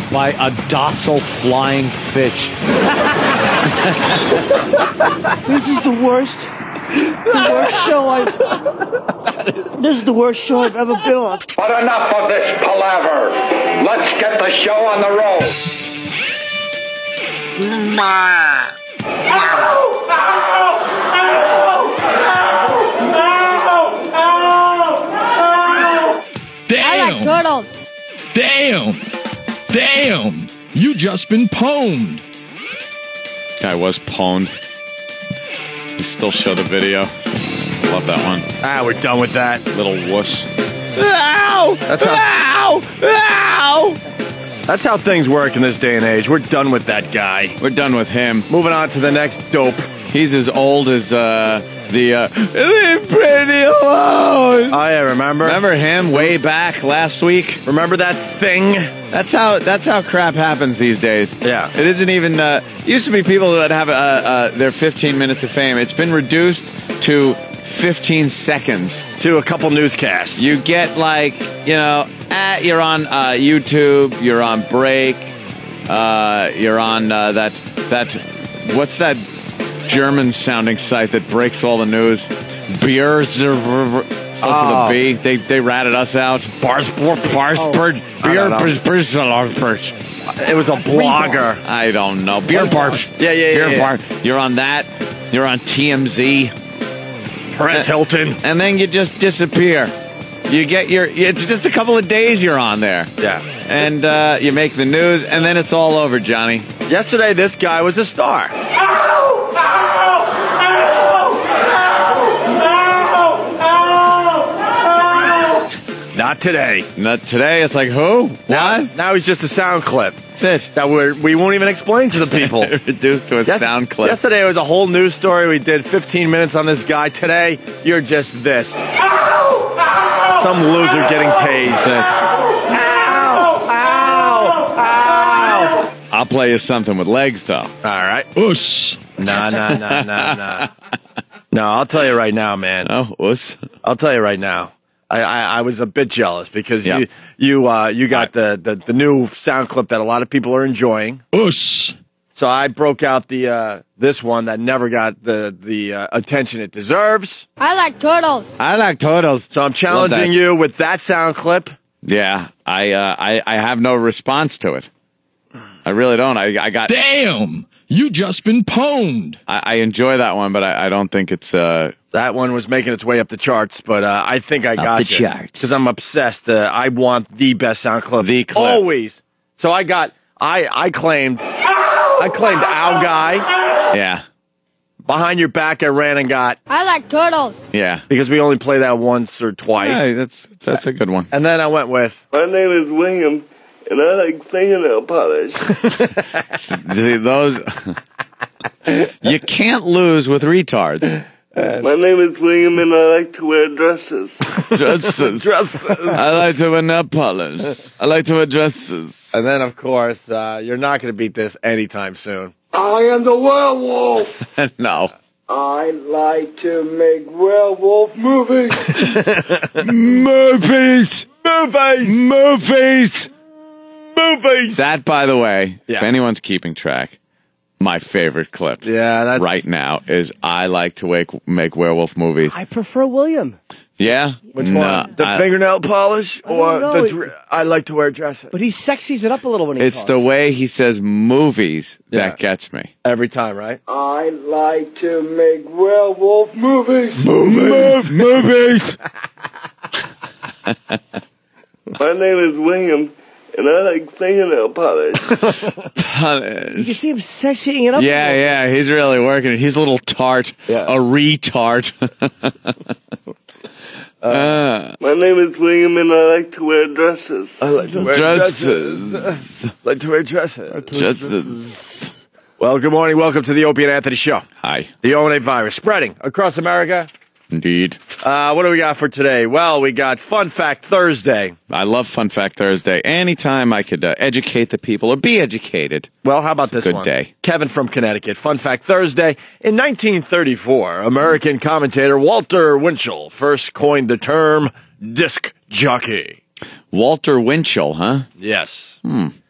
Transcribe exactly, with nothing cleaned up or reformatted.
by a docile flying fish. This is the worst, the worst show I've... This is the worst show I've ever been on. But enough of this palaver. Let's get the show on the road. Damn. I like turtles. Damn. Damn. You just been pwned. Guy was pwned. You still show the video. Love that one. Ah, we're done with that. Little wuss. Ow! That's how, Ow! Ow! That's how things work in this day and age. We're done with that guy. We're done with him. Moving on to the next dope. He's as old as uh, the uh, Leave Pretty Alone. Oh yeah, remember? Remember him way back last week? Remember that thing? That's how that's how crap happens these days. Yeah. It isn't even. Uh, it used to be people that have uh, uh, their fifteen minutes of fame. It's been reduced to fifteen seconds. To a couple newscasts. You get like, you know, uh, you're on uh, YouTube, you're on Break, uh, you're on uh, that, that, what's that German-sounding site that breaks all the news? Beer, starts with a B. They, they ratted us out. Barsburg, Barsburg, Beer, Barsburg. It was a blogger. I don't know. Beer Bar. Yeah, yeah, yeah. Beer yeah. Bar. You're on that. You're on T M Z. Perez Hilton. And then you just disappear. You get your, it's just a couple of days you're on there. Yeah. And uh, you make the news, and then it's all over, Johnny. Yesterday, this guy was a star. Not today. Not today. It's like, who? Now, What? now he's just a sound clip. That's it. That we're, we won't even explain to the people. Reduced to a Yes- sound clip. Yesterday it was a whole news story. We did fifteen minutes on this guy. Today, you're just this. Some loser getting tased. Ow! Ow! Ow! I'll play you something with legs, though. All right. Ush. Nah, nah, nah, nah, nah. No, I'll tell you right now, man. Oh, ush. I'll tell you right now. I, I, I was a bit jealous because Yeah. you you uh, you got the, the, the new sound clip that a lot of people are enjoying. Ush. So I broke out the uh, this one that never got the the uh, attention it deserves. I like turtles. I like turtles. So I'm challenging that. you with that sound clip. Yeah, I, uh, I I have no response to it. I really don't. I I got. Damn. You just been pwned. I, I enjoy that one, but I, I don't think it's. Uh, That one was making its way up the charts, but uh, I think I Up got the you charts. because I'm obsessed. Uh, I want the best sound clip. The clip. Always. So I got. I I claimed. I claimed Ow Guy. yeah, Behind your back, I ran and got. I like turtles. yeah. Because we only play that once or twice. Hey, that's that's a good one. And then I went with. My name is William, and I like fingernail polish. See, those. You can't lose with retards. My name is William, and I like to wear dresses. Dresses. Dresses. I like to wear nail polish. I like to wear dresses. And then, of course, uh, you're not going to beat this anytime soon. I am the werewolf. No. I like to make werewolf movies. Movies! Movies! Movies! Movies! That, by the way, Yeah. if anyone's keeping track, my favorite clip Yeah, that's right now is I like to make, make werewolf movies. I prefer William. Yeah? Which No, one? The I- fingernail polish, I don't or know. the dr- I like to wear dresses But he sexies it up a little when he It's talks. the way he says movies Yeah. that gets me. every time, right? I like to make werewolf movies. Movies! Movies! My name is William, and I like fingernail polish. You can see him sexying it up. a Yeah, little. yeah, he's really working it. He's a little tart. Yeah. A retard. uh, My name is William, and I like to wear dresses. I like to wear dresses. like to wear dresses. Dresses. Well, good morning. Welcome to the Opie and Anthony Show. Hi. The O N A virus spreading across America. Indeed. Uh, what do we got for today? Well, we got Fun Fact Thursday. I love Fun Fact Thursday. Anytime I could uh, educate the people or be educated. Well, how about this Good one? day. Kevin from Connecticut. Fun Fact Thursday. In nineteen thirty-four, American commentator Walter Winchell first coined the term disc jockey. Walter Winchell, huh? Yes. Hmm.